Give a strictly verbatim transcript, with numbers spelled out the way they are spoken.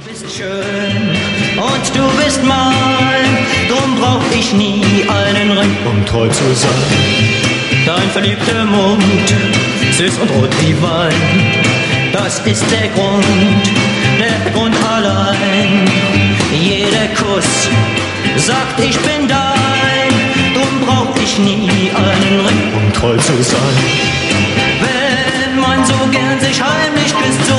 bist schön und du bist mein, drum brauch ich nie einen Ring, um treu zu sein. Dein verliebter Mund, süß und rot wie Wein, das ist der Grund, der Grund allein. Jeder Kuss sagt, ich bin dein, drum brauch ich nie einen Ring, um treu zu sein. Wenn man so gern sich heimlich küsst,